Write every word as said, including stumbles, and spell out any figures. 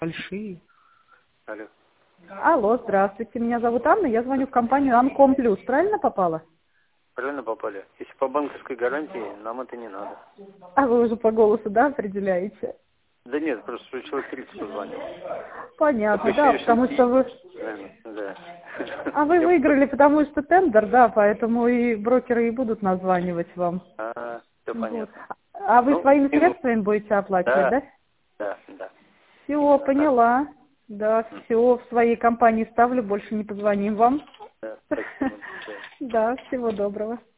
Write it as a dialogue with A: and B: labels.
A: Большие.
B: Алло.
A: Алло, здравствуйте. Меня зовут Анна. Я звоню в компанию Анком Плюс. Правильно попала?
B: Правильно попали. Если по банковской гарантии, нам это не надо.
A: А вы уже по голосу, да, определяете?
B: Да нет, просто что человек тридцать позвонил.
A: Понятно, да,
B: Такое
A: потому что вы...
B: Наверное, да.
A: А вы
B: Я-
A: выиграли, потому что тендер, да, поэтому и брокеры и будут названивать вам.
B: А, все
A: Вот.
B: понятно.
A: А вы
B: Ну,
A: своими
B: минут.
A: средствами будете оплачивать,
B: Да,
A: да?
B: да, да.
A: Все,
B: Именно так.
A: поняла. Да,
B: М,
A: все, в своей компании ставлю, больше не позвоним вам.
B: Да, спасибо. Да.
A: Да, всего доброго.